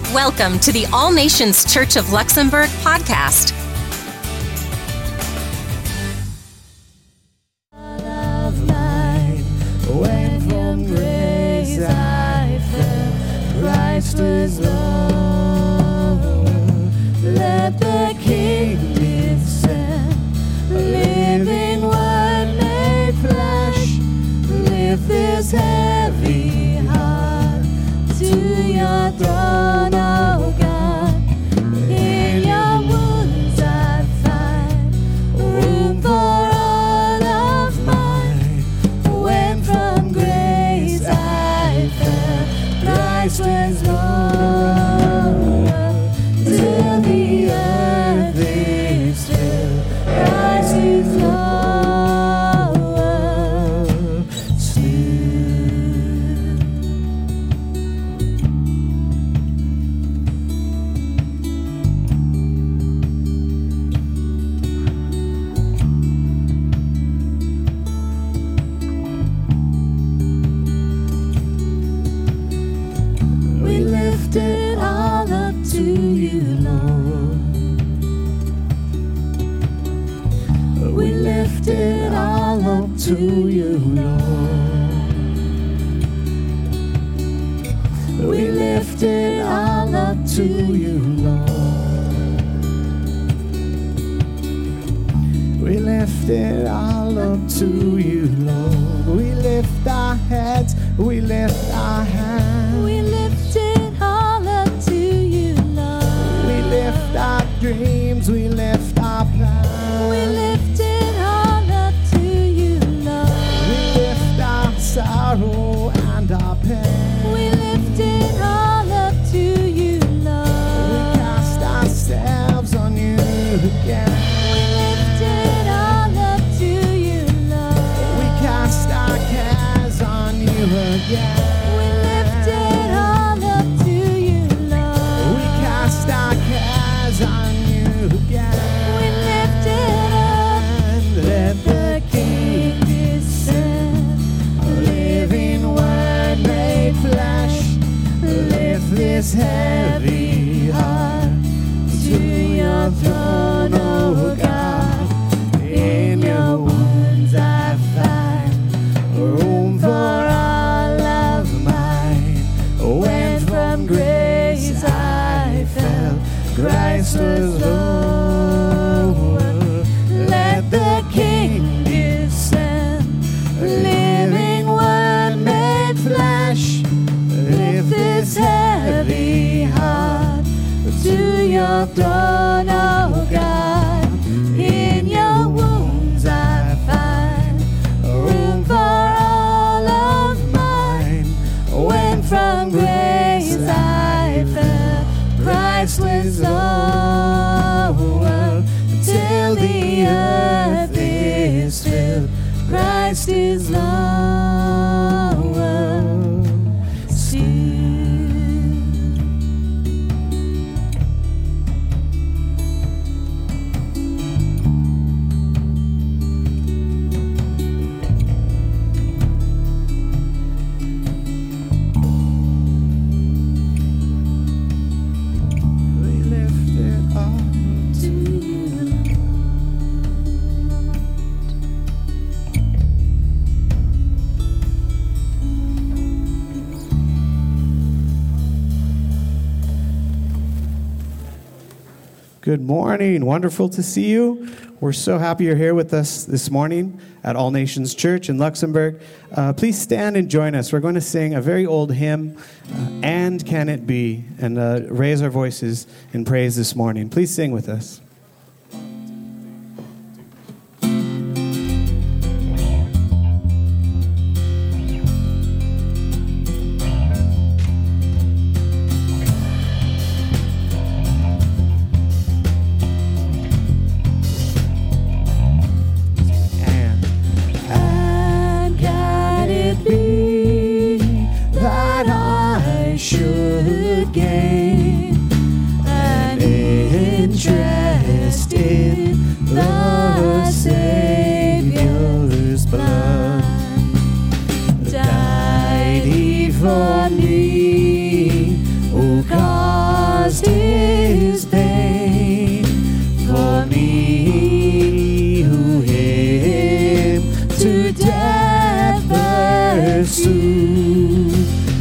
Welcome to the All Nations Church of Luxembourg podcast. When from grace I fell, Christ was Lord. Let the King descend, living Word made flesh. Lift this heavy heart to your throne, O God. In your wounds I find room for all of mine. When from grace I fell, Christ was Lord. Till the earth is still, Christ is Lord. Still. We lift it all up to you, Lord. We lift it all up to you, Lord. We lift it all up to you, Lord. We lift it all up to you, Lord. We lift our heads, we lift our hands. We lift it all up to you, Lord. We lift our dreams, we lift our plans. We lift it all up to you, Lord. We lift our sorrow and our pain. We lift it all up to you, We Lord. cast ourselves on you again. We lift it all up to you, Lord. We cast our cares on you again. We lift it all up to you, Lord. We cast our cares on you again. We lift it up. And let the King descend, living Word made flesh. Lift this heavy heart to your throne, O God. In your wounds I find room for all of mine. When from grace I fell, Christ was Lord. Let the King descend, living Word made flesh. Lift this heavy heart to your throne, O God. In your wounds I find room for all of mine. When from grace I fell, Christ was Lord. Till the earth is filled, Christ is Lord. Still. We lift it all to you, Good morning. Wonderful to see you. We're so happy you're here with us this morning at All Nations Church in Luxembourg. Please stand and join us. We're going to sing a very old hymn, And Can It Be, and raise our voices in praise this morning. Please sing with us. And can it be that I should gain an interest in the Savior's blood? Died he for me, oh God. pursue.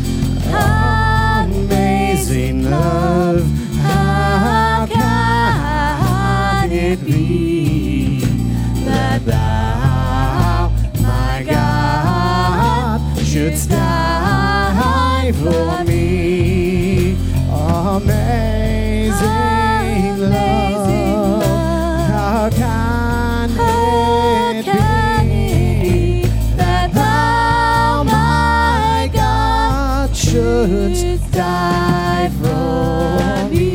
Amazing love, how can it be that thou, my God, shouldst die for me? Amazing love, how can it be that thou, my God, shouldst die for me?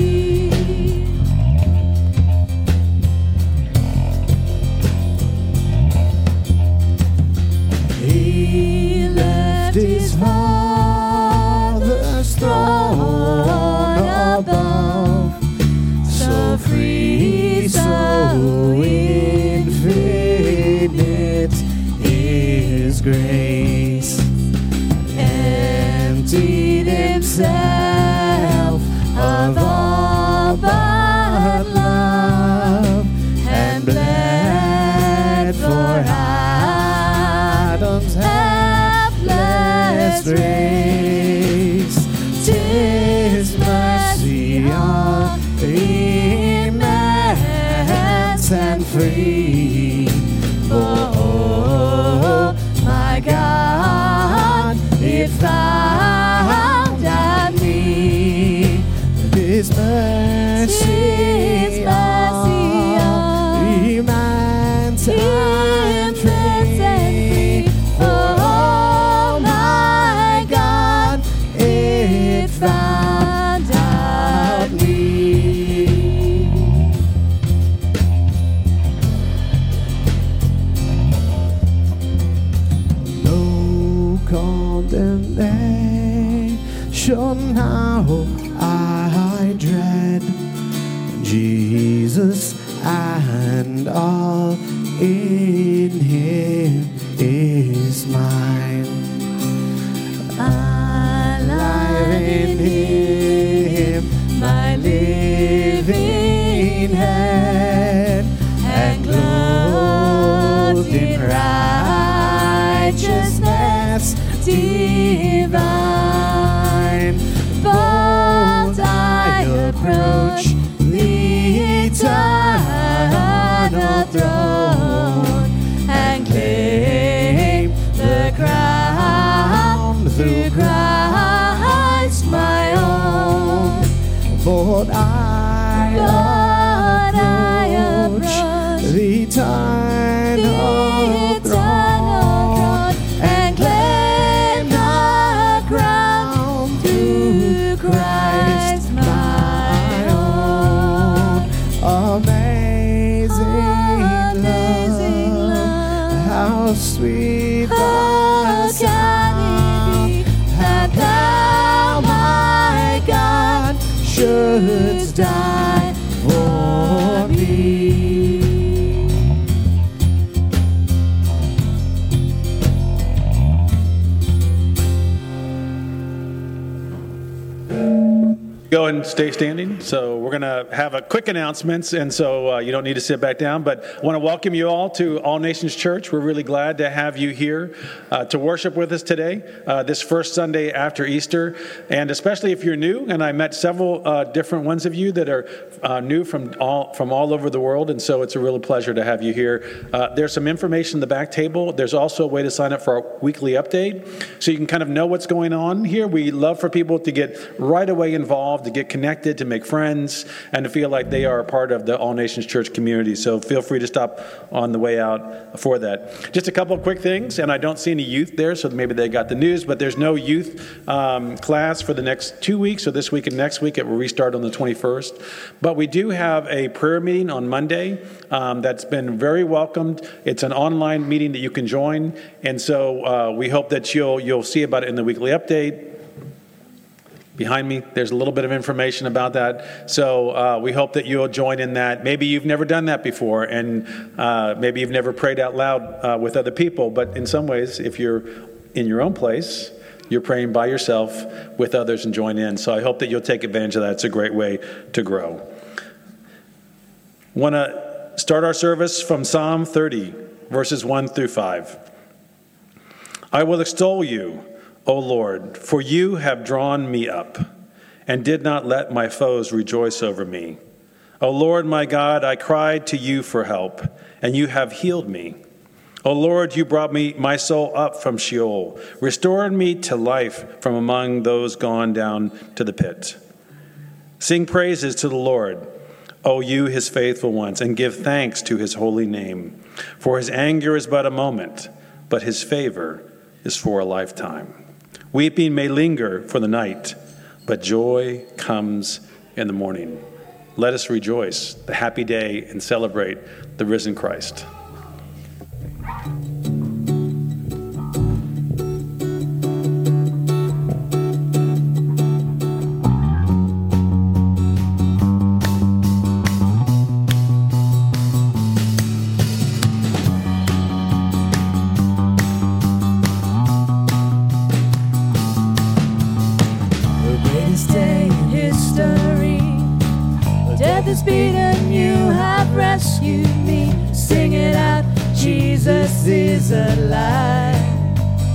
He left his Father's throne above, so free, so infinite His grace, emptied himself of all but love, and bled for Adam's helpless race. 'Tis mercy on immense and free. For oh, my God, it found at me His mercy on immense and free. For oh, my God, it found at me. No condemnation now I dread, Jesus and all in Him is mine. Alive in Him, my living head, and clothed in righteousness divine. Bold I approach the eternal throne, and claim the crown through Christ my own. But I approach the eternal throne, and claim the crown through Christ my own. Amazing love, how sweet the sound that thou, my God, shouldst die for me. Go and stay standing. So we're going to have a quick announcements, and so you don't need to sit back down. But I want to welcome you all to All Nations Church. We're really glad to have you here to worship with us today, this first Sunday after Easter. And especially if you're new, and I met several different ones of you that are new from all over the world, and so it's a real pleasure to have you here. There's some information in the back table. There's also a way to sign up for our weekly update, so you can kind of know what's going on here. We love for people to get right away involved, to get connected, to make friends, and to feel like they are a part of the All Nations Church community. So feel free to stop on the way out for that. Just a couple of quick things, and I don't see any youth there, so maybe they got the news, but there's no youth class for the next 2 weeks, so this week and next week. It will restart on the 21st. But we do have a prayer meeting on Monday that's been very welcomed. It's an online meeting that you can join, and so we hope that you'll see about it in the weekly update. Behind me, there's a little bit of information about that. So we hope that you'll join in that. Maybe you've never done that before, and maybe you've never prayed out loud with other people. But in some ways, if you're in your own place, you're praying by yourself with others and join in. So I hope that you'll take advantage of that. It's a great way to grow. Want to start our service from Psalm 30, verses 1 through 5. I will extol you, O Lord, for you have drawn me up and did not let my foes rejoice over me. O Lord, my God, I cried to you for help, and you have healed me. O Lord, you brought my soul up from Sheol, restored me to life from among those gone down to the pit. Sing praises to the Lord, O you, his faithful ones, and give thanks to his holy name. For his anger is but a moment, but his favor is for a lifetime. Weeping may linger for the night, but joy comes in the morning. Let us rejoice the happy day and celebrate the risen Christ. Beaten, you have rescued me. Sing it out, Jesus is alive.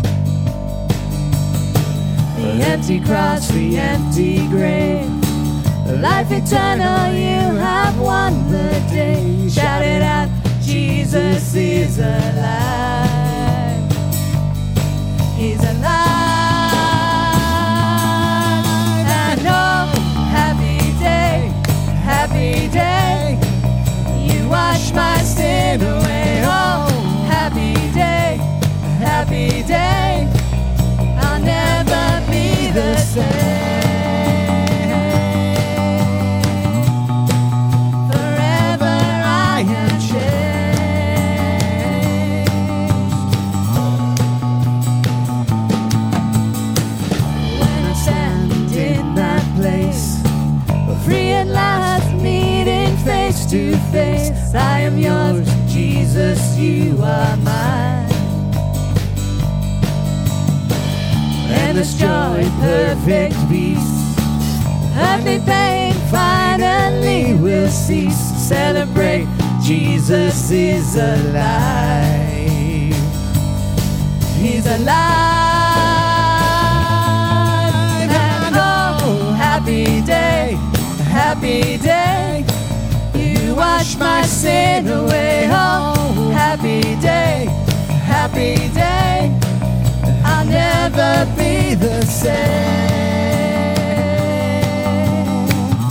The empty cross, the empty grave, life eternal, you have won the day. Shout it out, Jesus is alive. He's alive. And oh, happy day, happy day, you wash my sin away. Oh, happy day, happy day, I'll never be the same. Forever I am changed. When I stand in that place, free at last, meeting face to face. I am yours, Jesus, you are mine. And this joy, perfect peace, earthly pain finally will cease. Celebrate, Jesus is alive. He's alive. And oh, happy day, happy day, you wash my sin away. Oh, happy day, I'll never be the same.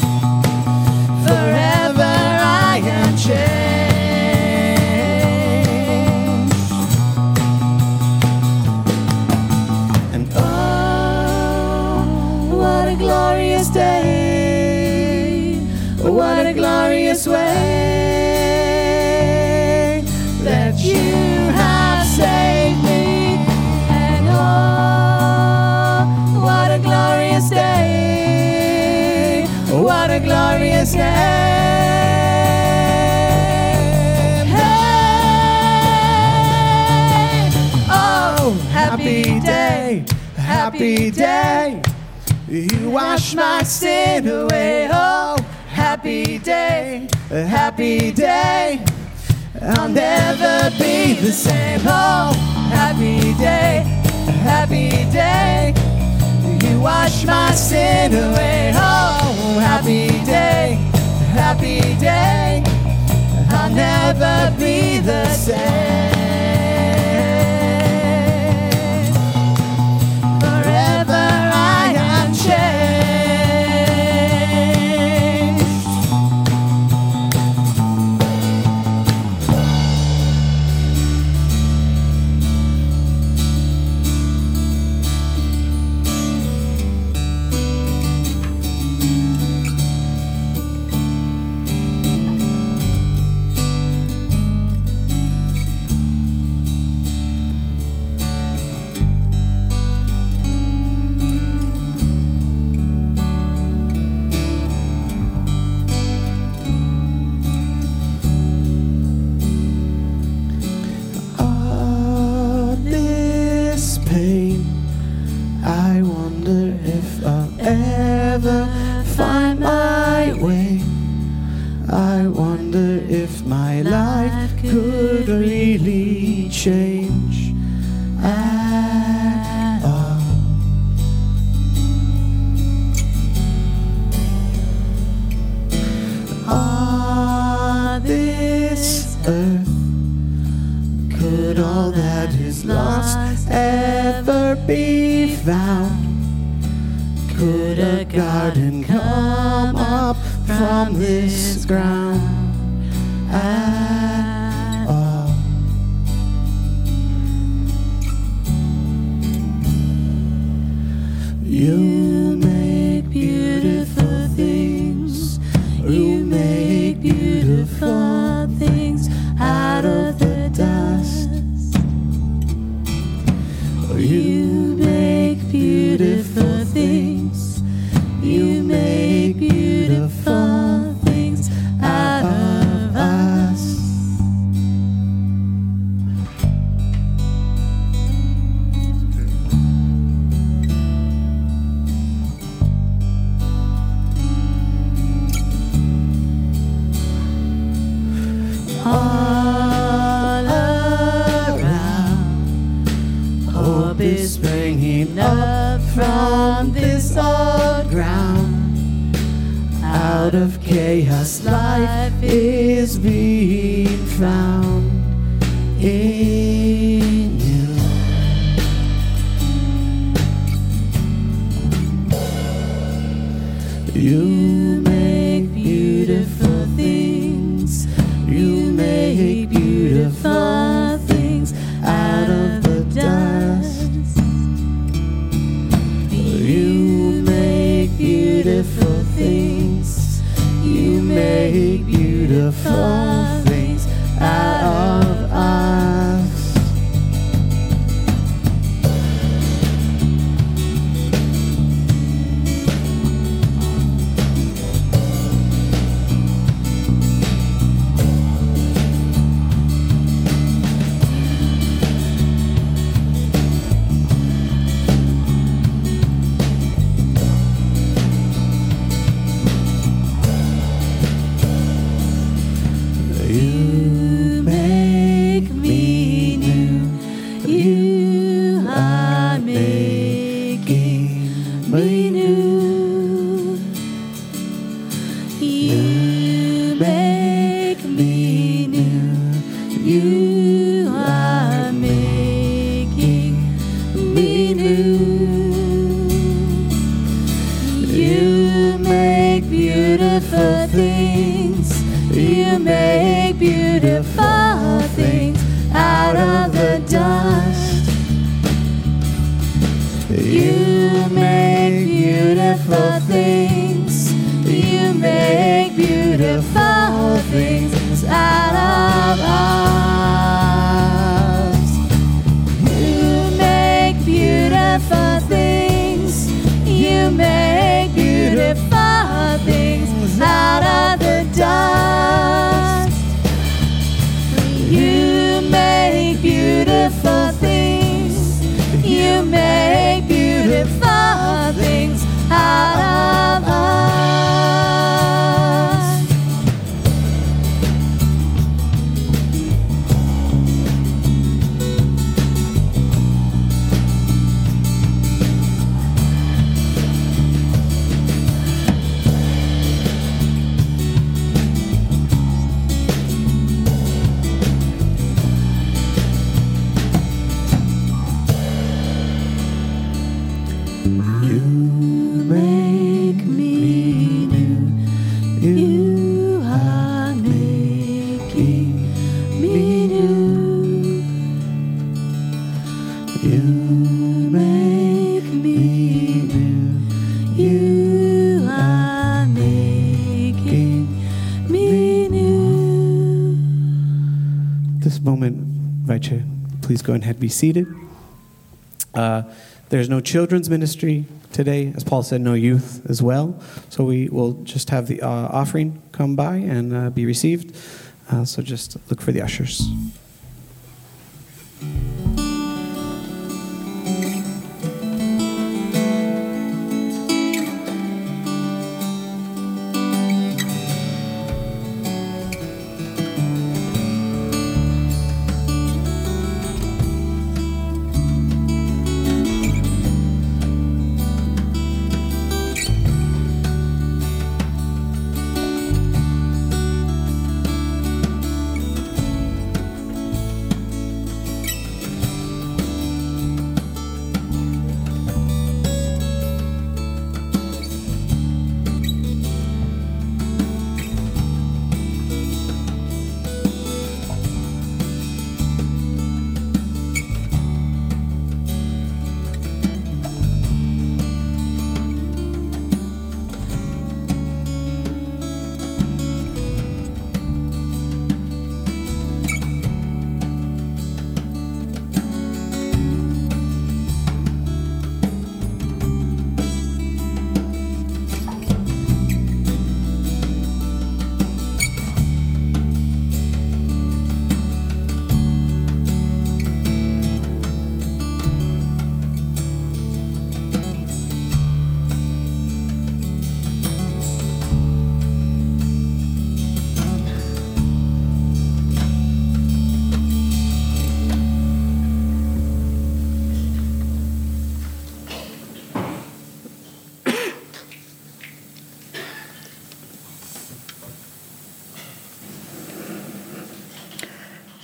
Forever I am changed. And oh, what a glorious day, what a glorious way that you have saved me. And oh, what a glorious day, what a glorious name. Hey, oh, happy day, happy day, you wash my sin away. Oh, happy day, I'll never be the same. Oh, happy day, you wash my sin away. Oh, happy day, I'll never be the same. Forever I am changed. Could really change. ever be found? Could a garden come up from this ground at all? You make beautiful things. You make beautiful things out of the dust. You make beautiful things. You make beautiful things out of us. All around, hope is springing up from this old ground. Out of chaos, life is being found in you. You make beautiful things. You make beautiful things out of the dust. You make beautiful things. You make beautiful things out of us. You make me new. You are making me new. You make me new. You are making me new. You make beautiful things. You make beautiful things out of the dust. You make beautiful things. You make beautiful things out of us. You make beautiful things. You make beautiful things out of the dust. You make beautiful things. You make beautiful things out of us. You make me new. You are making me new. You make me new. You are making me new. This moment, I invite you, please go ahead and be seated. There's no children's ministry today. As Paul said, no youth as well. So we will just have the offering come by and be received. So just look for the ushers.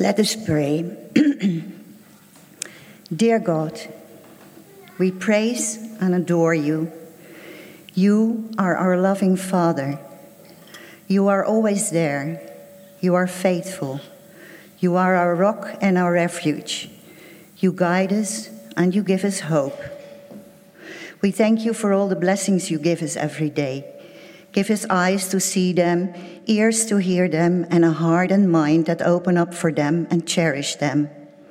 Let us pray. Dear God, we praise and adore you. You are our loving Father. You are always there. You are faithful. You are our rock and our refuge. You guide us and you give us hope. We thank you for all the blessings you give us every day. Give us eyes to see them, ears to hear them, and a heart and mind that open up for them and cherish them.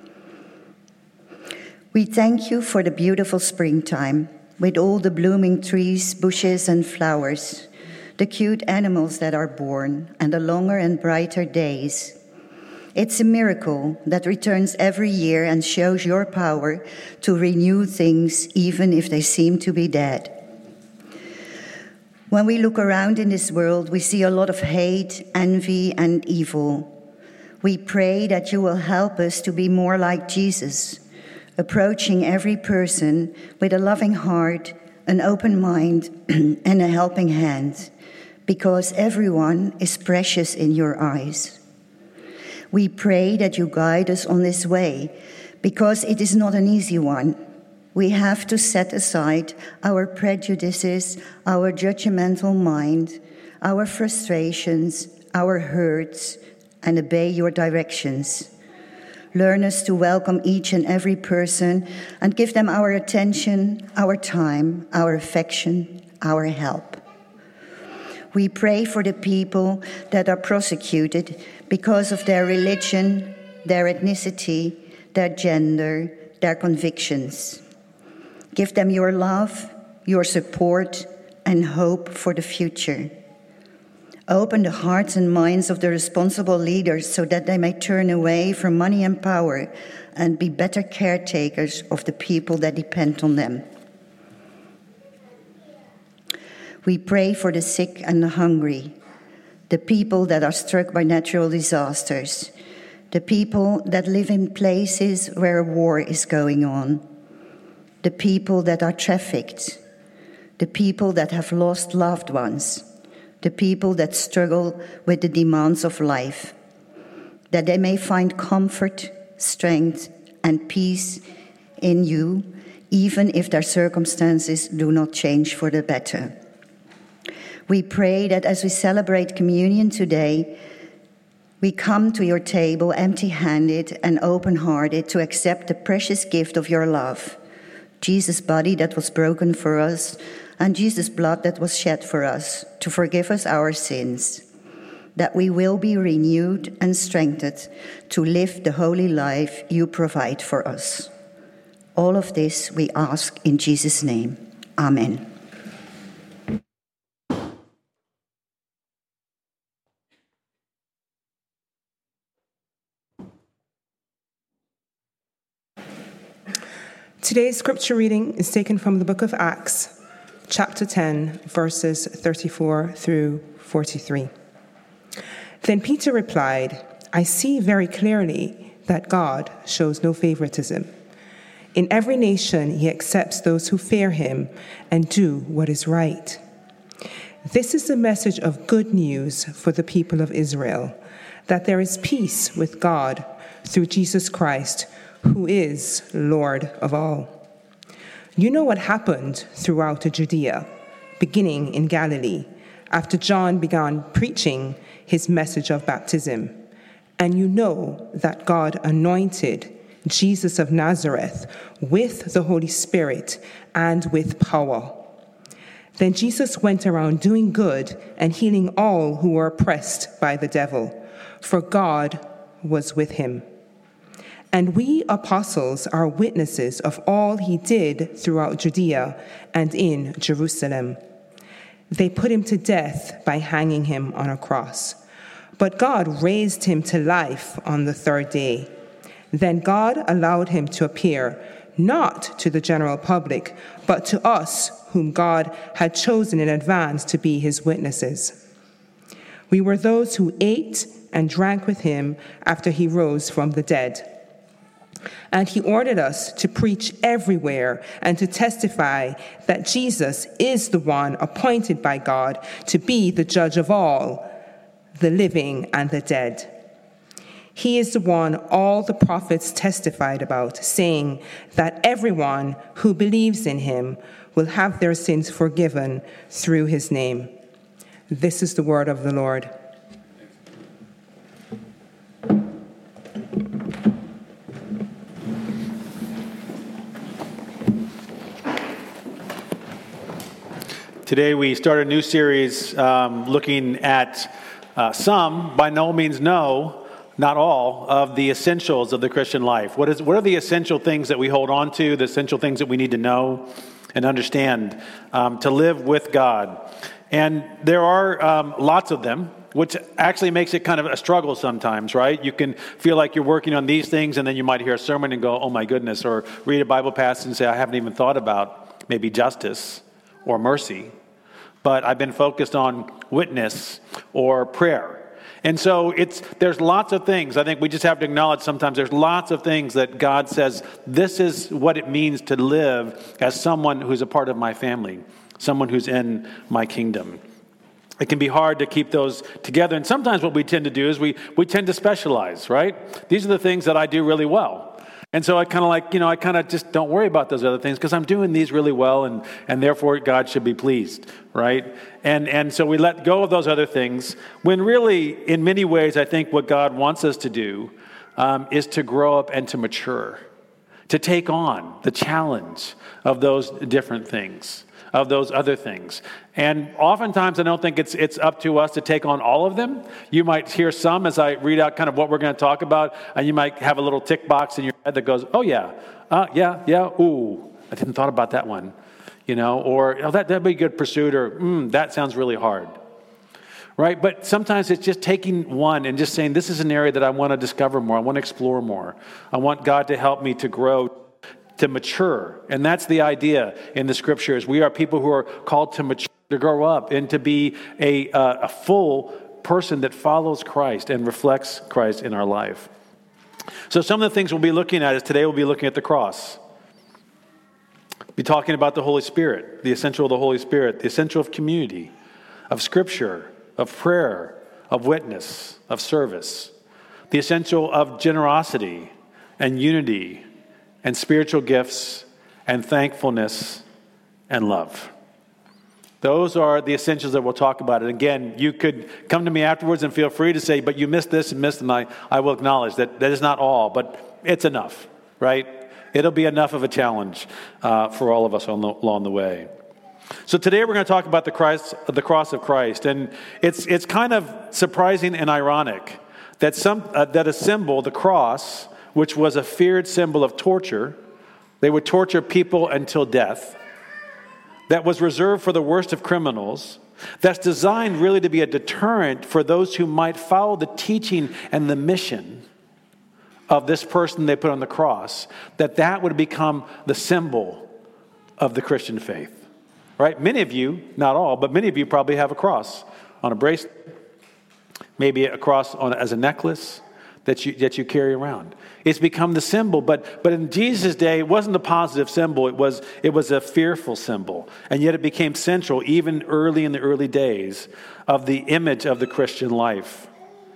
We thank you for the beautiful springtime, with all the blooming trees, bushes, and flowers, the cute animals that are born, and the longer and brighter days. It's a miracle that returns every year and shows your power to renew things, even if they seem to be dead. When we look around in this world, we see a lot of hate, envy, and evil. We pray that you will help us to be more like Jesus, approaching every person with a loving heart, an open mind, and a helping hand, because everyone is precious in your eyes. We pray that you guide us on this way, because it is not an easy one. We have to set aside our prejudices, our judgmental mind, our frustrations, our hurts, and obey your directions. Learn us to welcome each and every person and give them our attention, our time, our affection, our help. We pray for the people that are persecuted because of their religion, their ethnicity, their gender, their convictions. Give them your love, your support, and hope for the future. Open the hearts and minds of the responsible leaders so that they may turn away from money and power and be better caretakers of the people that depend on them. We pray for the sick and the hungry, the people that are struck by natural disasters, the people that live in places where a war is going on, the people that are trafficked, the people that have lost loved ones, the people that struggle with the demands of life, that they may find comfort, strength, and peace in you, even if their circumstances do not change for the better. We pray that as we celebrate communion today, we come to your table empty-handed and open-hearted to accept the precious gift of your love, Jesus' body that was broken for us, and Jesus' blood that was shed for us to forgive us our sins, that we will be renewed and strengthened to live the holy life you provide for us. All of this we ask in Jesus' name. Amen. Today's scripture reading is taken from the book of Acts, chapter 10, verses 34 through 43. Then Peter replied, I see very clearly that God shows no favoritism. In every nation he accepts those who fear him and do what is right. This is the message of good news for the people of Israel, that there is peace with God through Jesus Christ, who is Lord of all. You know what happened throughout Judea, beginning in Galilee, after John began preaching his message of baptism. And you know that God anointed Jesus of Nazareth with the Holy Spirit and with power. Then Jesus went around doing good and healing all who were oppressed by the devil, for God was with him. And we apostles are witnesses of all he did throughout Judea and in Jerusalem. They put him to death by hanging him on a cross. But God raised him to life on the third day. Then God allowed him to appear, not to the general public, but to us whom God had chosen in advance to be his witnesses. We were those who ate and drank with him after he rose from the dead. And he ordered us to preach everywhere and to testify that Jesus is the one appointed by God to be the judge of all, the living and the dead. He is the one all the prophets testified about, saying that everyone who believes in him will have their sins forgiven through his name. This is the word of the Lord. Today we start a new series looking at some, by no means no, not all, of the essentials of the Christian life. What are the essential things that we hold on to, the essential things that we need to know and understand to live with God? And there are lots of them, which actually makes it kind of a struggle sometimes, right? You can feel like you're working on these things, and then you might hear a sermon and go, oh my goodness, or read a Bible passage and say, I haven't even thought about maybe justice or mercy, but I've been focused on witness or prayer. And so there's lots of things. I think we just have to acknowledge sometimes there's lots of things that God says, this is what it means to live as someone who's a part of my family, someone who's in my kingdom. It can be hard to keep those together. And sometimes what we tend to do is we tend to specialize, right? These are the things that I do really well. And so I kind of just don't worry about those other things because I'm doing these really well and therefore God should be pleased, right? And so we let go of those other things when really, in many ways, I think what God wants us to do is to grow up and to mature, to take on the challenge of those different things, of those other things. And oftentimes I don't think it's up to us to take on all of them. You might hear some as I read out kind of what we're going to talk about, and you might have a little tick box in your head that goes, oh yeah, ooh, I didn't thought about that one, or oh, that'd be a good pursuit, or that sounds really hard. Right? But sometimes it's just taking one and just saying, this is an area that I want to discover more, I want to explore more. I want God to help me to grow, to mature. And that's the idea in the scriptures. We are people who are called to mature, to grow up, and to be a full person that follows Christ and reflects Christ in our life. So some of the things we'll be looking at is today we'll be looking at the cross. We'll be talking about the Holy Spirit, the essential of the Holy Spirit, the essential of community, of scripture, of prayer, of witness, of service, the essential of generosity and unity and spiritual gifts and thankfulness and love. Those are the essentials that we'll talk about. And again, you could come to me afterwards and feel free to say, but you missed this and missed, and I will acknowledge that is not all, but it's enough, right? It'll be enough of a challenge for all of us along the way. So today we're going to talk about the cross of Christ. And it's kind of surprising and ironic that a symbol, the cross, which was a feared symbol of torture, they would torture people until death, that was reserved for the worst of criminals, that's designed really to be a deterrent for those who might follow the teaching and the mission of this person they put on the cross, that would become the symbol of the Christian faith. Right? Many of you, not all, but many of you probably have a cross on a bracelet, maybe a cross as a necklace that you carry around. It's become the symbol, but in Jesus' day, it wasn't a positive symbol. It was a fearful symbol, and yet it became central even early in the early days of the image of the Christian life.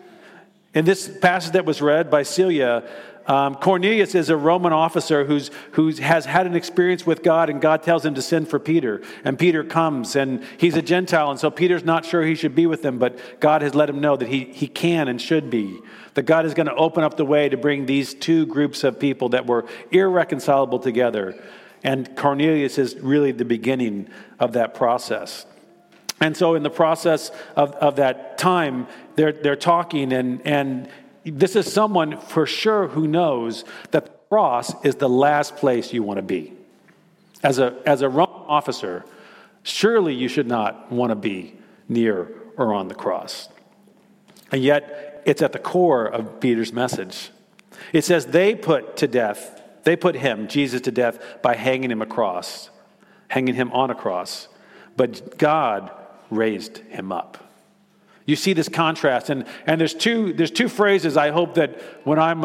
In this passage that was read by Celia, Cornelius is a Roman officer who has had an experience with God, and God tells him to send for Peter. And Peter comes, and he's a Gentile, and so Peter's not sure he should be with them, but God has let him know that he can and should be. That God is going to open up the way to bring these two groups of people that were irreconcilable together. And Cornelius is really the beginning of that process. And so in the process of that time, they're talking, and this is someone for sure who knows that the cross is the last place you want to be. As a Roman officer, surely you should not want to be near or on the cross. And yet, it's at the core of Peter's message. It says they put him, Jesus, to death by hanging him on a cross. But God raised him up. You see this contrast, and there's two phrases I hope that when I'm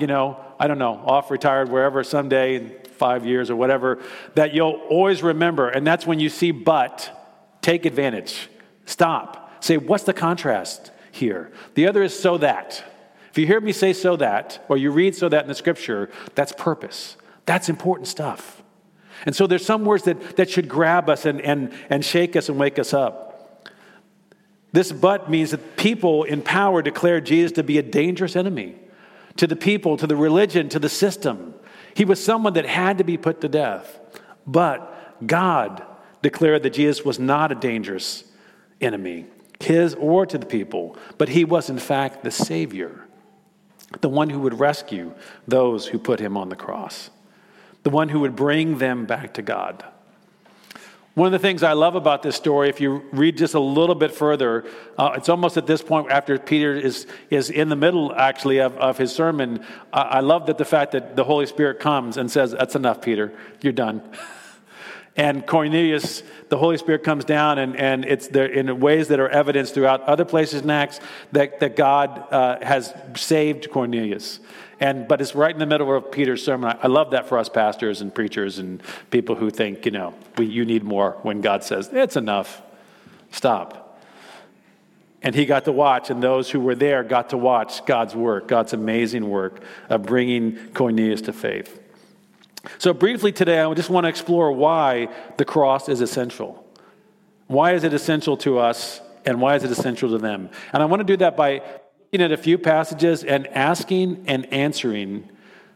off retired wherever someday in 5 years or whatever, that you'll always remember, and that's when you see but, take advantage, stop, say what's the contrast here? The other is so that. If you hear me say so that, or you read so that in the scripture, that's purpose. That's important stuff. And so there's some words that should grab us and shake us and wake us up. This but means that people in power declare Jesus to be a dangerous enemy to the people, to the religion, to the system. He was someone that had to be put to death. But God declared that Jesus was not a dangerous enemy, his or to the people, but he was in fact the Savior, the one who would rescue those who put him on the cross, the one who would bring them back to God. One of the things I love about this story, if you read just a little bit further, it's almost at this point after Peter is in the middle, actually, of his sermon. I love that the fact that the Holy Spirit comes and says, "That's enough, Peter. You're done." And Cornelius, the Holy Spirit comes down, and it's there in ways that are evidenced throughout other places in Acts that God has saved Cornelius. But it's right in the middle of Peter's sermon. I love that for us pastors and preachers and people who think, you need more when God says, it's enough. Stop. And he got to watch, and those who were there got to watch God's work, God's amazing work of bringing Cornelius to faith. So briefly today, I just want to explore why the cross is essential. Why is it essential to us, and why is it essential to them? And I want to do that by looking at a few passages and asking and answering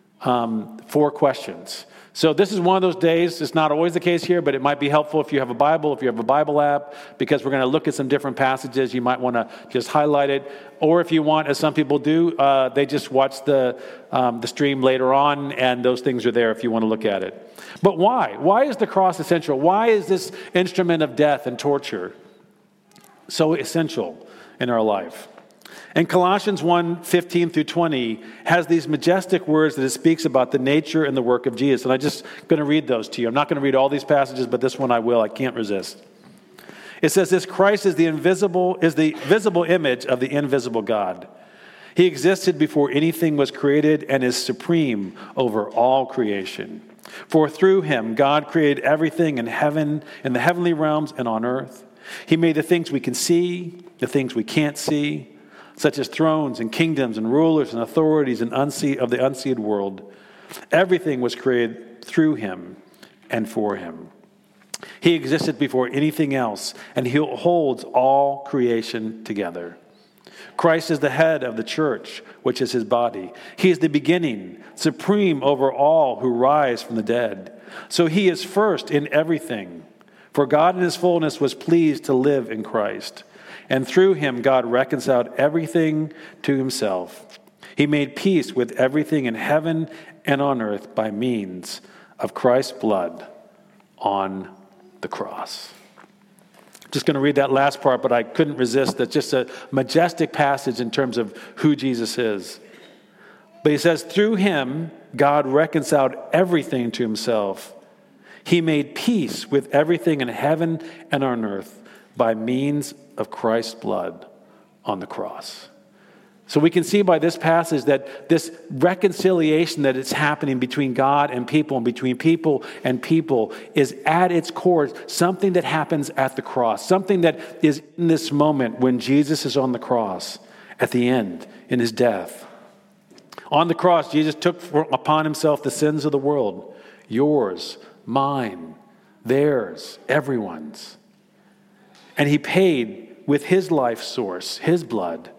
4 questions. So this is one of those days, it's not always the case here, but it might be helpful if you have a Bible, if you have a Bible app, because we're going to look at some different passages. You might want to just highlight it. Or if you want, as some people do, they just watch the stream later on, and those things are there if you want to look at it. But why? Why is the cross essential? Why is this instrument of death and torture so essential in our life? And Colossians 1:15 through 20 has these majestic words that it speaks about the nature and the work of Jesus. And I'm just going to read those to you. I'm not going to read all these passages, but this one I will. I can't resist. It says this: Christ is the visible image of the invisible God. He existed before anything was created and is supreme over all creation. For through him, God created everything in heaven, in the heavenly realms and on earth. He made the things we can see, the things we can't see, such as thrones and kingdoms and rulers and authorities and of the unseen world. Everything was created through him and for him. He existed before anything else, and he holds all creation together. Christ is the head of the church, which is his body. He is the beginning, supreme over all who rise from the dead. So he is first in everything. For God in his fullness was pleased to live in Christ. And through him, God reconciled everything to himself. He made peace with everything in heaven and on earth by means of Christ's blood on the cross. Just going to read that last part, but I couldn't resist. That's just a majestic passage in terms of who Jesus is. But he says, through him, God reconciled everything to himself. He made peace with everything in heaven and on earth by means of Christ's blood on the cross. So we can see by this passage that this reconciliation that is happening between God and people and between people and people is at its core something that happens at the cross, something that is in this moment when Jesus is on the cross at the end in his death. On the cross, Jesus took upon himself the sins of the world, yours, mine, theirs, everyone's. And he paid with his life source, his blood,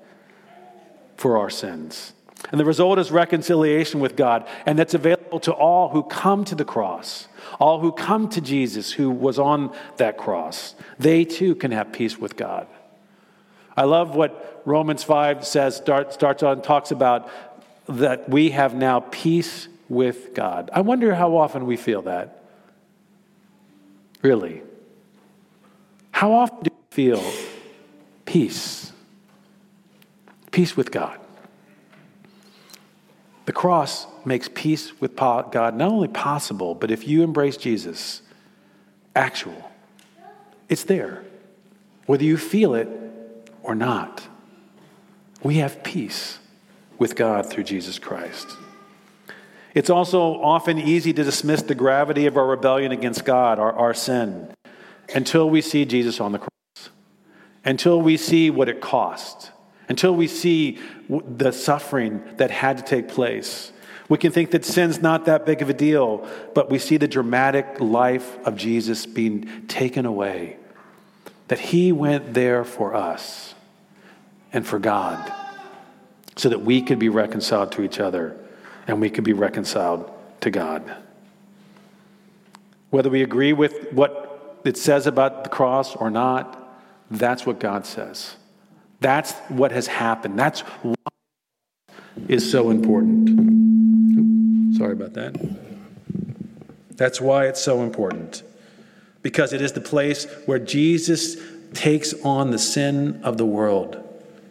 for our sins. And the result is reconciliation with God, and that's available to all who come to the cross, all who come to Jesus who was on that cross. They too can have peace with God. I love what Romans 5 says, talks about that we have now peace with God. I wonder how often we feel that. Really. How often do we feel peace? Peace with God. The cross makes peace with God not only possible, but if you embrace Jesus, actual. It's there. Whether you feel it or not. We have peace with God through Jesus Christ. It's also often easy to dismiss the gravity of our rebellion against God, our sin, until we see Jesus on the cross. Until we see what it cost. until we see the suffering that had to take place. We can think that sin's not that big of a deal, but we see the dramatic life of Jesus being taken away, that he went there for us and for God, so that we could be reconciled to each other and we could be reconciled to God. Whether we agree with what it says about the cross or not, that's what God says. That's what has happened. That's why it is so important. Sorry about that. That's why it's so important. Because it is the place where Jesus takes on the sin of the world.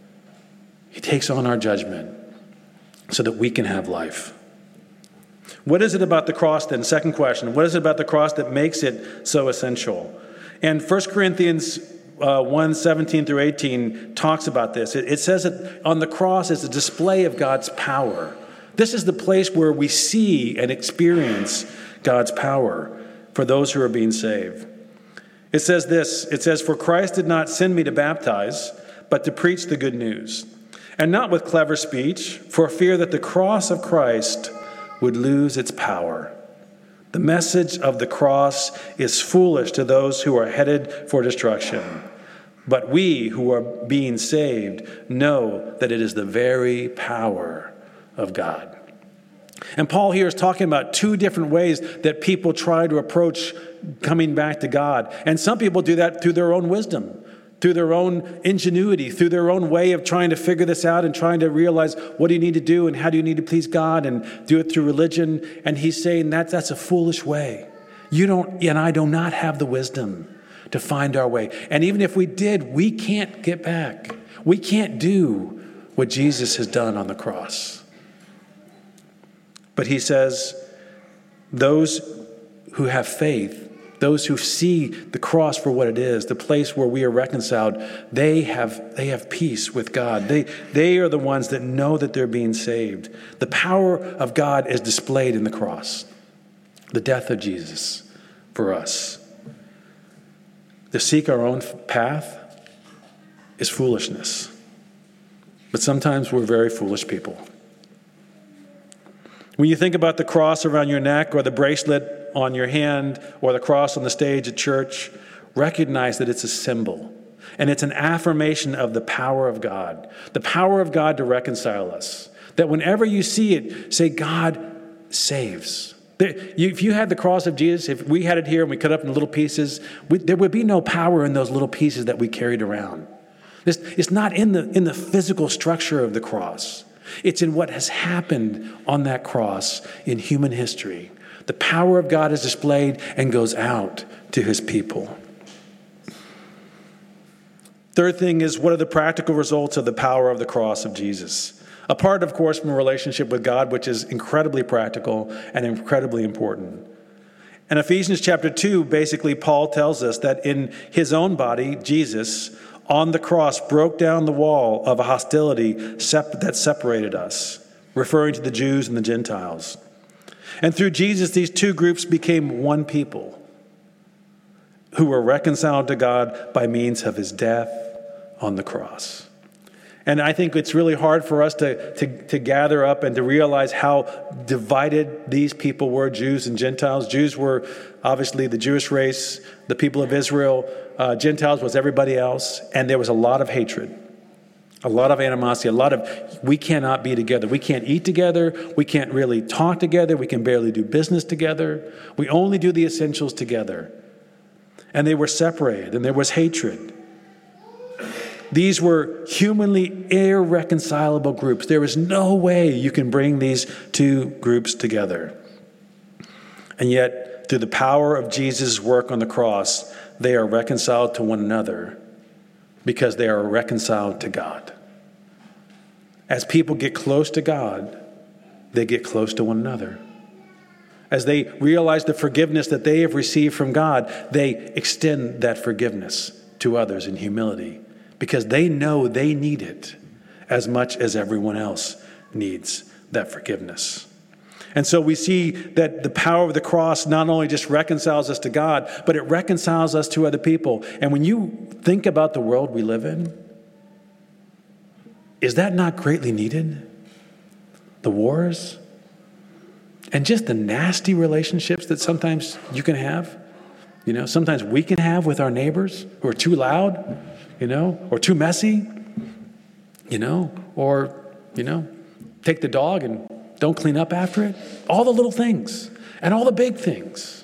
He takes on our judgment so that we can have life. What is it about the cross then? Second question. What is it about the cross that makes it so essential? And 1 Corinthians 1, 17 through 18 talks about this. It says that on the cross is a display of God's power. This is the place where we see and experience God's power for those who are being saved. It says this. It says, "For Christ did not send me to baptize, but to preach the good news. And not with clever speech, for fear that the cross of Christ would lose its power. The message of the cross is foolish to those who are headed for destruction. But we who are being saved know that it is the very power of God." And Paul here is talking about two different ways that people try to approach coming back to God. And some people do that through their own wisdom, through their own ingenuity, through their own way of trying to figure this out and trying to realize what do you need to do and how do you need to please God, and do it through religion. And he's saying that's a foolish way. You don't, and I do not have the wisdom to find our way. And even if we did, we can't get back. We can't do what Jesus has done on the cross. But he says, those who have faith, those who see the cross for what it is, the place where we are reconciled, they have peace with God. They are the ones that know that they're being saved. The power of God is displayed in the cross, the death of Jesus for us. To seek our own path is foolishness. But sometimes we're very foolish people. When you think about the cross around your neck, or the bracelet on your hand, or the cross on the stage at church, recognize that it's a symbol. And it's an affirmation of the power of God. The power of God to reconcile us. That whenever you see it, say, God saves. If you had the cross of Jesus, if we had it here and we cut up in little pieces, there would be no power in those little pieces that we carried around. It's not in the physical structure of the cross. It's in what has happened on that cross in human history. The power of God is displayed and goes out to his people. Third thing is, what are the practical results of the power of the cross of Jesus? Apart, of course, from a relationship with God, which is incredibly practical and incredibly important. In Ephesians chapter 2, basically, Paul tells us that in his own body, Jesus, on the cross, broke down the wall of hostility that separated us, referring to the Jews and the Gentiles. And through Jesus, these two groups became one people who were reconciled to God by means of his death on the cross. And I think it's really hard for us to gather up and to realize how divided these people were, Jews and Gentiles. Jews were obviously the Jewish race, the people of Israel. Gentiles was everybody else. And there was a lot of hatred, a lot of animosity, we cannot be together. We can't eat together. We can't really talk together. We can barely do business together. We only do the essentials together. And they were separated, and there was hatred. These were humanly irreconcilable groups. There is no way you can bring these two groups together. And yet, through the power of Jesus' work on the cross, they are reconciled to one another because they are reconciled to God. As people get close to God, they get close to one another. As they realize the forgiveness that they have received from God, they extend that forgiveness to others in humility, because they know they need it as much as everyone else needs that forgiveness. And so we see that the power of the cross not only just reconciles us to God, but it reconciles us to other people. And when you think about the world we live in, Is that not greatly needed? The wars? And just the nasty relationships that sometimes you can have, sometimes we can have with our neighbors who are too loud, or too messy, or, take the dog and don't clean up after it. All the little things and all the big things.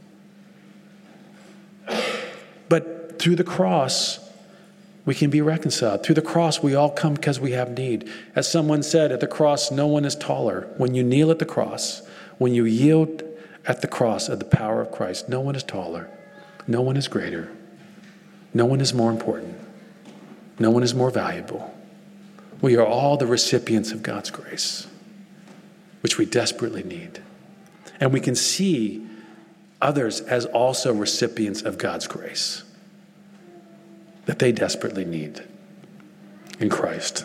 But through the cross, we can be reconciled. Through the cross, we all come because we have need. As someone said, at the cross, no one is taller. When you kneel at the cross, when you yield at the cross of the power of Christ, no one is taller. No one is greater. No one is more important. No one is more valuable. We are all the recipients of God's grace, which we desperately need. And we can see others as also recipients of God's grace that they desperately need in Christ.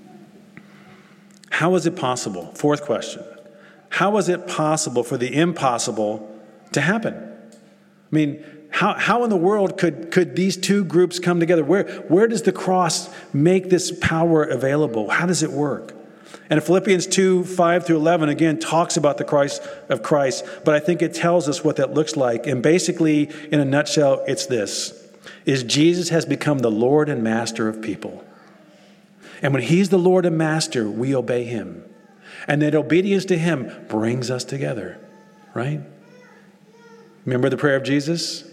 How is it possible? Fourth question. How is it possible for the impossible to happen? I mean, how in the world could these two groups come together? Where does the cross make this power available? How does it work? And Philippians 2, 5 through 11, again, talks about the Christ of Christ, but I think it tells us what that looks like. And basically, in a nutshell, it's this, is Jesus has become the Lord and Master of people. And when he's the Lord and Master, we obey him. And that obedience to him brings us together, right? Remember the prayer of Jesus?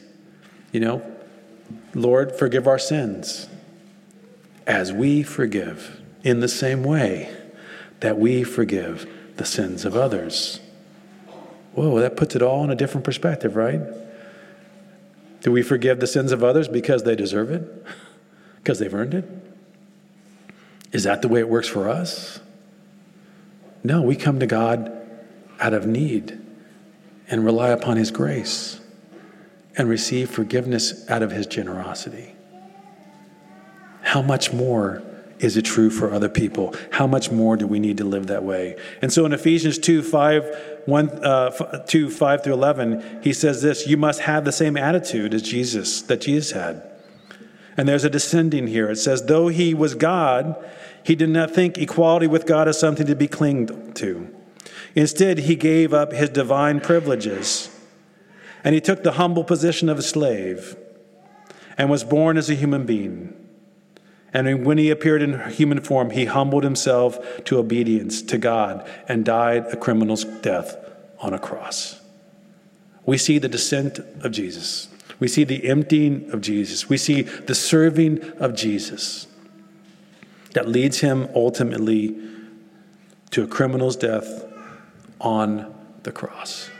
Lord, forgive our sins as we forgive in the same way that we forgive the sins of others. Whoa, that puts it all in a different perspective, right? Do we forgive the sins of others because they deserve it? Because they've earned it? Is that the way it works for us? No, we come to God out of need and rely upon his grace and receive forgiveness out of his generosity. How much more is it true for other people? How much more do we need to live that way? And so in Ephesians 2, 5 through 11, he says this, you must have the same attitude as Jesus, that Jesus had. And there's a descending here. It says, though he was God, he did not think equality with God as something to be clinged to. Instead, he gave up his divine privileges, and he took the humble position of a slave and was born as a human being. And when he appeared in human form, he humbled himself to obedience to God and died a criminal's death on a cross. We see the descent of Jesus. We see the emptying of Jesus. We see the serving of Jesus that leads him ultimately to a criminal's death on the cross.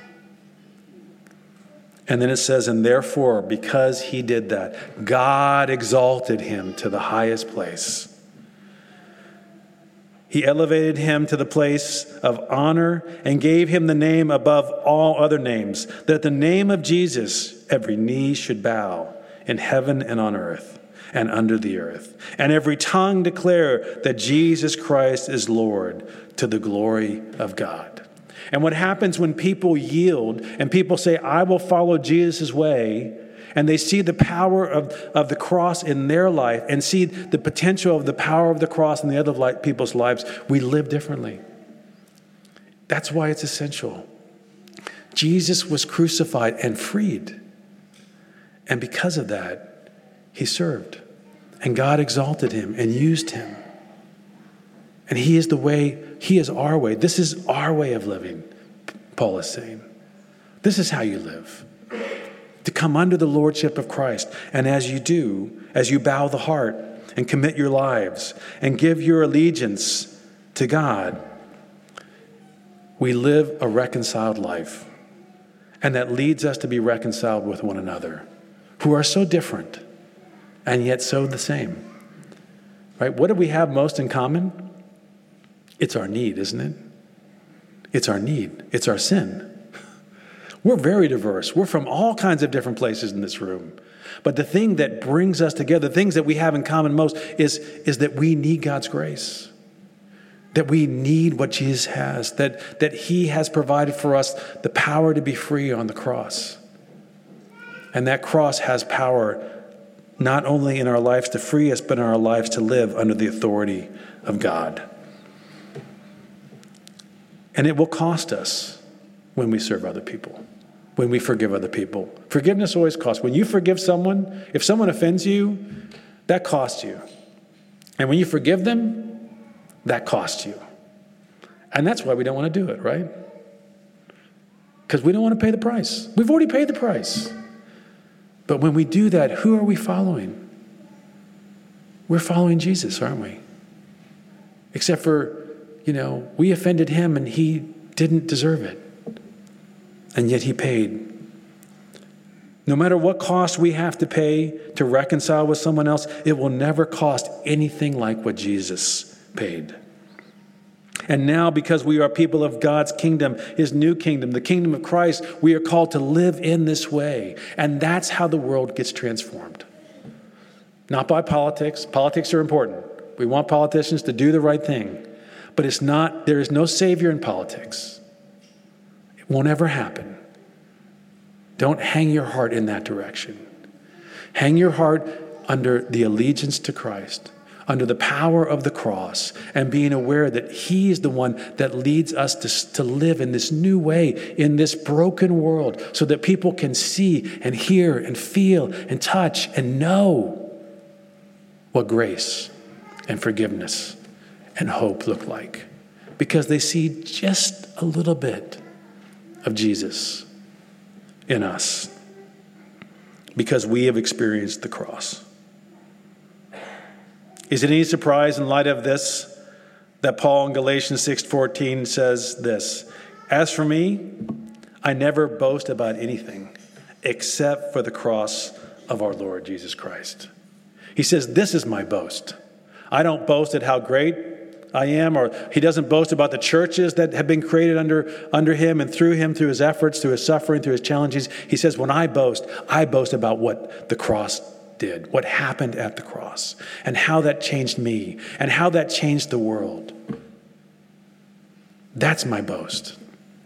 And then it says, and therefore, because he did that, God exalted him to the highest place. He elevated him to the place of honor and gave him the name above all other names, that at the name of Jesus, every knee should bow in heaven and on earth and under the earth, and every tongue declare that Jesus Christ is Lord, to the glory of God. And what happens when people yield and people say, I will follow Jesus' way, and they see the power of the cross in their life and see the potential of the power of the cross in the other people's lives, we live differently. That's why it's essential. Jesus was crucified and freed. And because of that, he served. And God exalted him and used him. And he is the way, he is our way. This is our way of living, Paul is saying. This is how you live. To come under the lordship of Christ. And as you do, as you bow the heart and commit your lives and give your allegiance to God, we live a reconciled life. And that leads us to be reconciled with one another, who are so different and yet so the same. Right? What do we have most in common? It's our need, isn't it? It's our need. It's our sin. We're very diverse. We're from all kinds of different places in this room. But the thing that brings us together, the things that we have in common most, is that we need God's grace. That we need what Jesus has. That he has provided for us the power to be free on the cross. And that cross has power not only in our lives to free us, but in our lives to live under the authority of God. And it will cost us when we serve other people, when we forgive other people. Forgiveness always costs. When you forgive someone, if someone offends you, that costs you. And when you forgive them, that costs you. And that's why we don't want to do it, right? Because we don't want to pay the price. We've already paid the price. But when we do that, who are we following? We're following Jesus, aren't we? Except for, we offended him and he didn't deserve it. And yet he paid. No matter what cost we have to pay to reconcile with someone else, it will never cost anything like what Jesus paid. And now, because we are people of God's kingdom, his new kingdom, the kingdom of Christ, we are called to live in this way. And that's how the world gets transformed. Not by politics. Politics are important. We want politicians to do the right thing. But there is no savior in politics. It won't ever happen. Don't hang your heart in that direction. Hang your heart under the allegiance to Christ, under the power of the cross, and being aware that he is the one that leads us to live in this new way, in this broken world, so that people can see and hear and feel and touch and know what grace and forgiveness and hope look like. Because they see just a little bit of Jesus in us. Because we have experienced the cross. Is it any surprise in light of this that Paul in Galatians 6:14 says this, "As for me, I never boast about anything except for the cross of our Lord Jesus Christ." He says, this is my boast. I don't boast at how great I am, or he doesn't boast about the churches that have been created under him and through him, through his efforts, through his suffering, through his challenges. He says, when I boast about what the cross did, what happened at the cross, and how that changed me, and how that changed the world. That's my boast.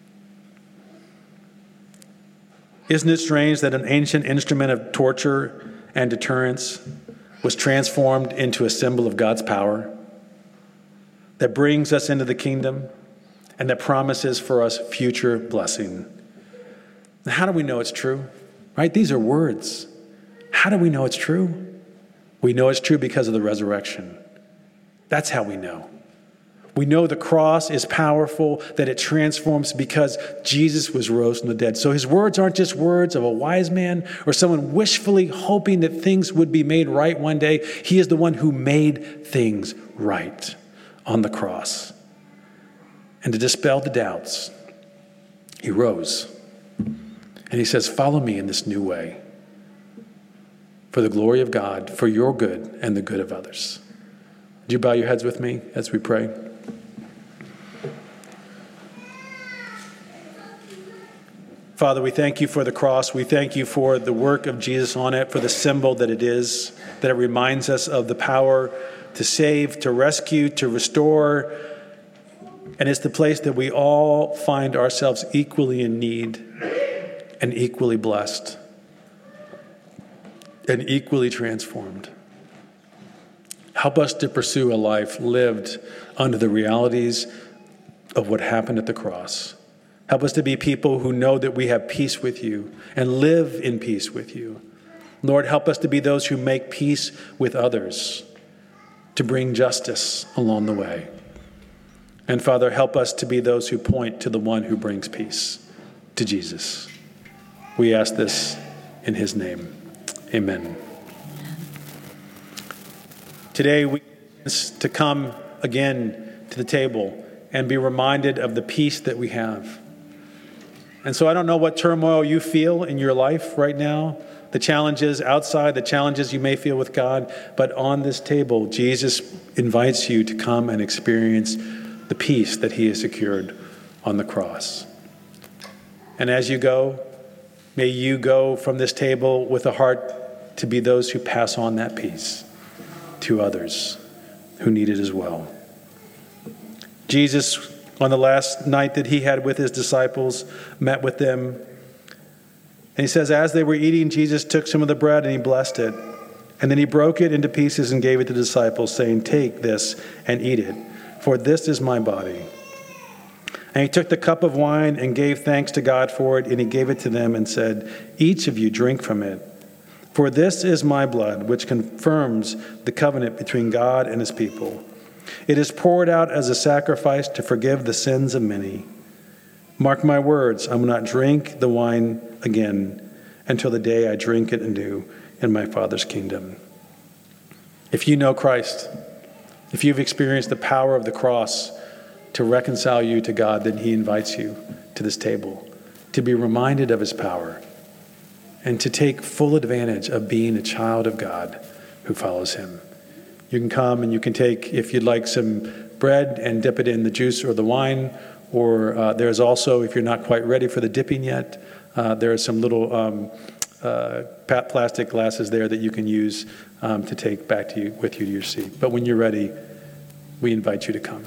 Isn't it strange that an ancient instrument of torture and deterrence was transformed into a symbol of God's power that brings us into the kingdom and that promises for us future blessing? Now, how do we know it's true? Right? These are words. How do we know it's true? We know it's true because of the resurrection. That's how we know. We know the cross is powerful, that it transforms because Jesus was rose from the dead. So his words aren't just words of a wise man or someone wishfully hoping that things would be made right one day. He is the one who made things right on the cross. And to dispel the doubts, he rose. And he says, follow me in this new way, for the glory of God, for your good and the good of others. Would you bow your heads with me as we pray? Father, we thank you for the cross. We thank you for the work of Jesus on it, for the symbol that it is, that it reminds us of the power to save, to rescue, to restore. And it's the place that we all find ourselves equally in need and equally blessed and equally transformed. Help us to pursue a life lived under the realities of what happened at the cross. Help us to be people who know that we have peace with you and live in peace with you. Lord, help us to be those who make peace with others, to bring justice along the way. And Father, help us to be those who point to the one who brings peace, to Jesus. We ask this in his name. Amen. Today we to come again to the table and be reminded of the peace that we have. And so I don't know what turmoil you feel in your life right now, the challenges outside, the challenges you may feel with God, but on this table, Jesus invites you to come and experience the peace that he has secured on the cross. And as you go, may you go from this table with a heart to be those who pass on that peace to others who need it as well. Jesus, on the last night that he had with his disciples, met with them. And he says, as they were eating, Jesus took some of the bread and he blessed it. And then he broke it into pieces and gave it to the disciples, saying, "Take this and eat it, for this is my body." And he took the cup of wine and gave thanks to God for it, and he gave it to them and said, "Each of you drink from it, for this is my blood, which confirms the covenant between God and his people. It is poured out as a sacrifice to forgive the sins of many. Mark my words, I will not drink the wine again until the day I drink it anew in my Father's kingdom." If you know Christ, if you've experienced the power of the cross to reconcile you to God, then he invites you to this table to be reminded of his power and to take full advantage of being a child of God who follows him. You can come and you can take, if you'd like, some bread and dip it in the juice or the wine, or there's also, if you're not quite ready for the dipping yet, there are some little plastic glasses there that you can use to take back to you with you to your seat. But when you're ready, we invite you to come.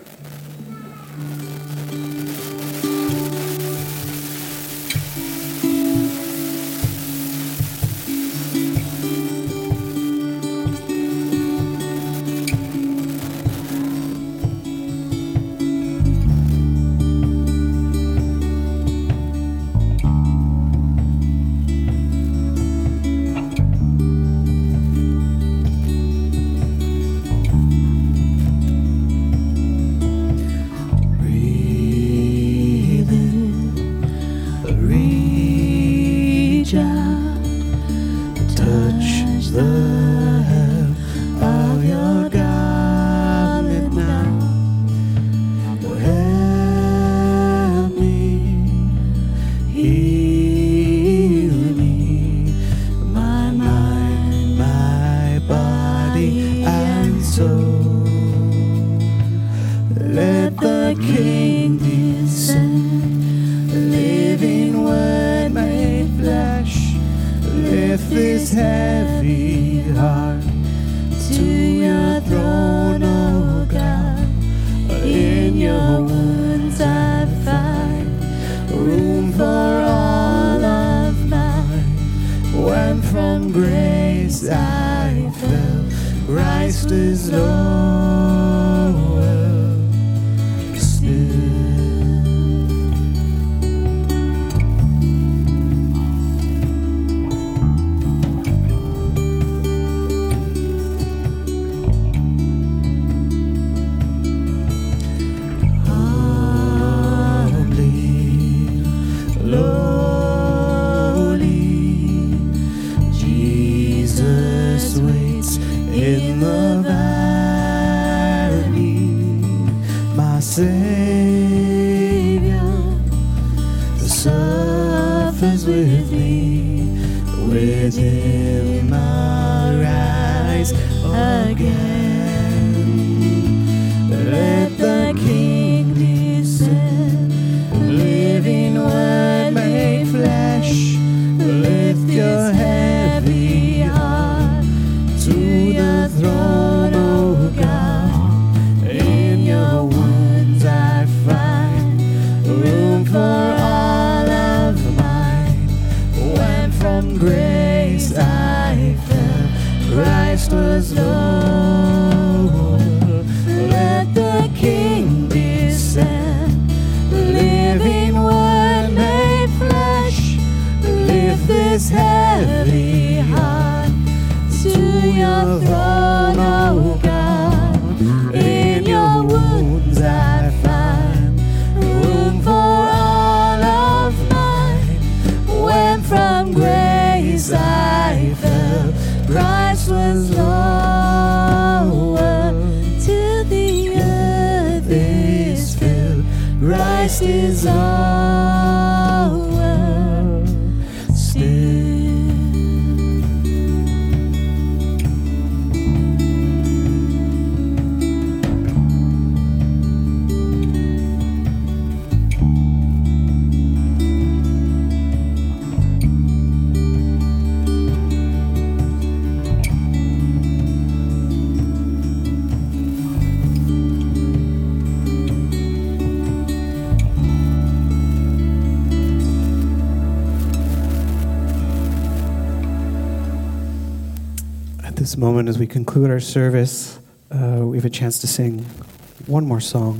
At this moment, as we conclude our service, we have a chance to sing one more song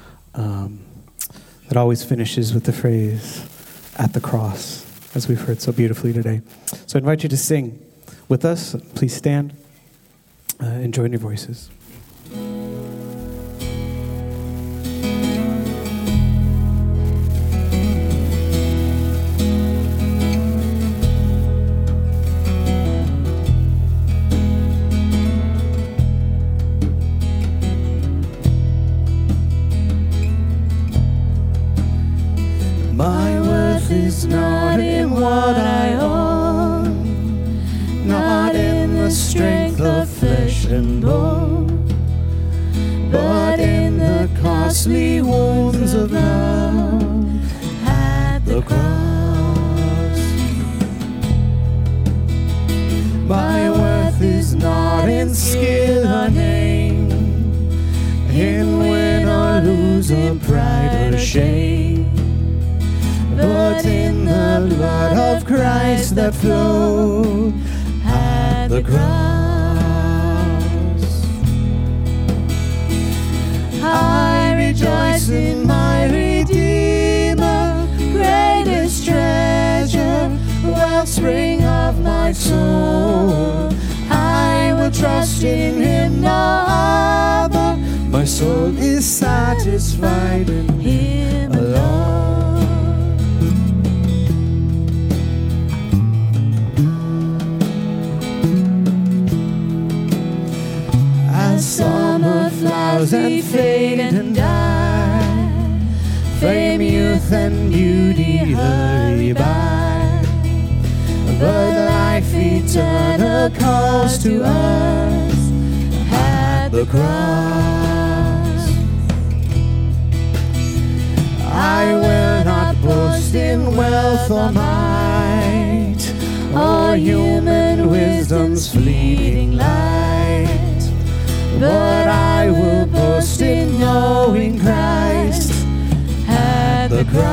that always finishes with the phrase, "At the cross," as we've heard so beautifully today. So I invite you to sing with us. Please stand and join your voices. My worth is not in what I own, not in the strength of flesh and bone, but in the costly wounds of love at the cross. My worth is not in skill or name, in win or lose or pride or shame, but in the blood of Christ that flowed at the cross. I rejoice in my Redeemer, greatest treasure, wellspring of my soul. I will trust in Him, no other. My soul is satisfied in Him alone. Summer flowers and fade and die, fame, youth, and beauty hurry by, but life eternal calls to us at the cross. I will not boast in wealth or might, or human wisdom's fleeting light, but I will boast in knowing Christ at the cross.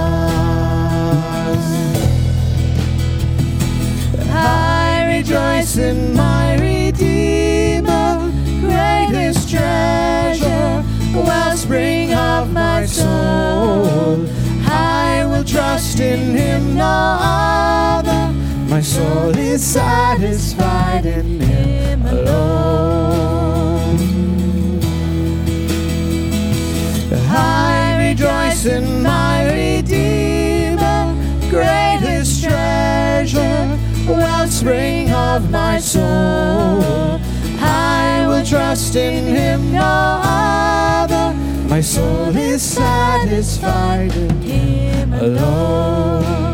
I rejoice in my Redeemer, greatest treasure, wellspring of my soul. I will trust in Him, no other. My soul is satisfied in Him alone. I rejoice in my Redeemer, greatest treasure, wellspring of my soul. I will trust in Him, no other. My soul is satisfied in Him alone.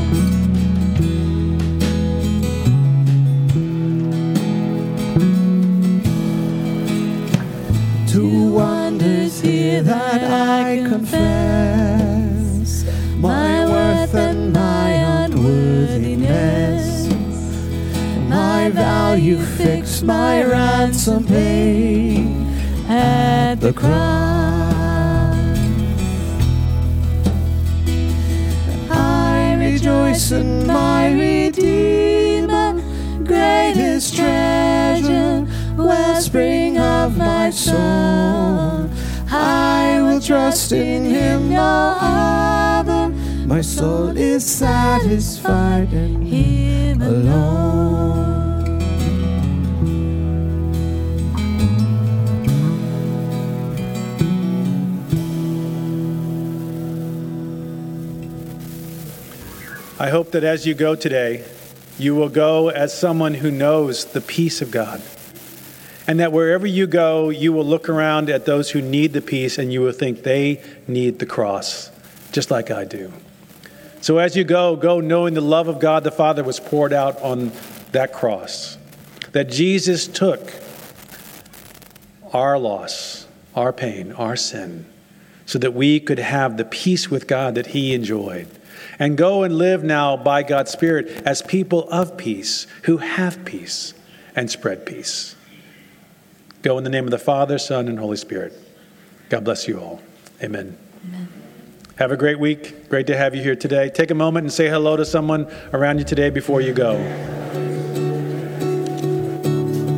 Two wonders here that I confess, my worth and my unworthiness, my value fixed, my ransom paid at the cross. I rejoice in my Redeemer, greatest treasure, wellspring of my soul. I will trust in Him, no other. My soul is satisfied in Him alone. I hope that as you go today, you will go as someone who knows the peace of God. And that wherever you go, you will look around at those who need the peace and you will think they need the cross, just like I do. So as you go knowing the love of God the Father was poured out on that cross. That Jesus took our loss, our pain, our sin, so that we could have the peace with God that He enjoyed. And go and live now by God's Spirit as people of peace, who have peace and spread peace. Go in the name of the Father, Son, and Holy Spirit. God bless you all. Amen. Amen. Have a great week. Great to have you here today. Take a moment and say hello to someone around you today before you go.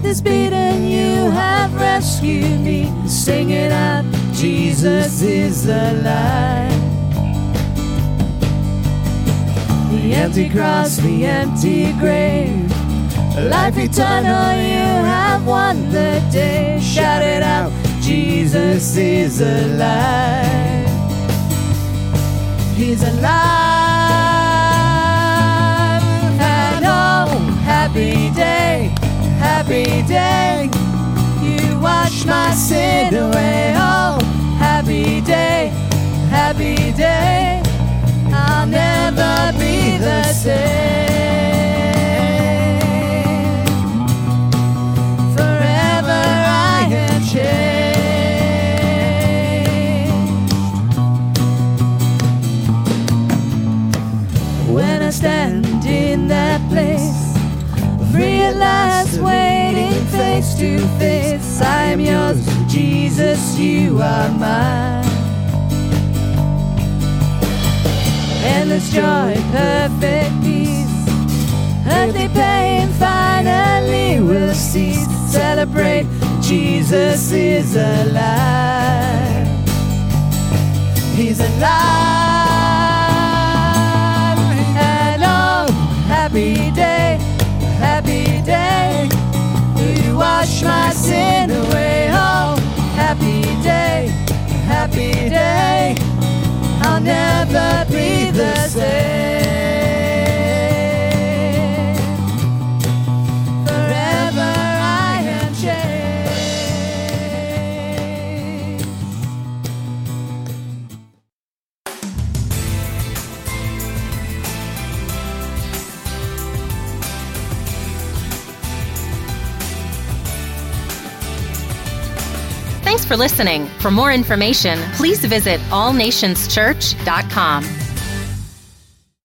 earth is beaten, you have rescued me. Sing it out, Jesus is alive. The empty cross, the empty grave, life eternal, you have won the day. Shout it out, Jesus is alive. He's alive. And oh, happy day, happy day. You wash my sin away. Oh, happy day, happy day. I'll never be the same. Forever I am changed. When I stand in that place, free at last, waiting face to face, I am yours, Jesus, you are mine. Endless joy, perfect peace, earthly pain finally will cease. Celebrate, Jesus is alive. He's alive. And oh, happy day, happy day. You wash my sin away. Oh, happy day, happy day. I'll never be the same. Forever I am changed. Thanks for listening. For more information, please visit allnationschurch.com.